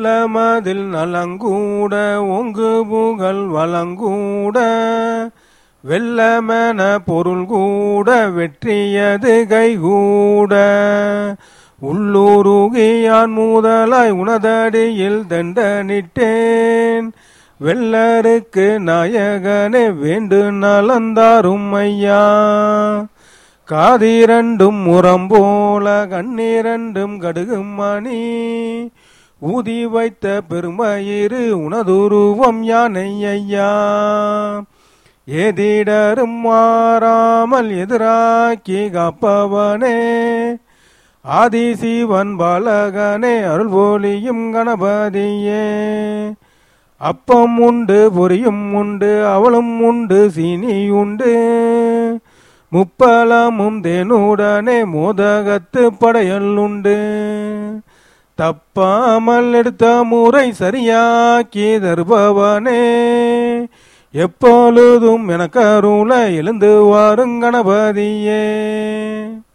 நல்லமதில் நலங்கூட ஒங்கு புகழ் வளங்கூட வெல்லமென பொருள் கூட வெற்றியது கைகூட உள்ளூருகியான் முதலாய் உனதடியில் தண்டனிட்டேன் வெள்ளருக்கு நாயகனே வேண்டு நலந்தாரும் ஐயா காதிரண்டும் முரம் போல கண்ணிரண்டும் கடுகும் மணி ஊதி வைத்த பெருமயிறு உனதுருவம் யானை ஐயா ஏதிடரும் மாறாமல் எதிராக்கி காப்பவனே ஆதிசிவன் பாலகனே அருள் போலியும் கணபதியே அப்பம் உண்டு பொரியும் உண்டு அவளும் உண்டு சீனி உண்டு முப்பலமும் தேனுடனே மோதகத்து படையல் உண்டு தப்பாமல் எடுத்த முறை சரியாக்கி தருபவனே எப்பொழுதும் எனக்கு அருள எழுந்து வாருங் கணபதியே.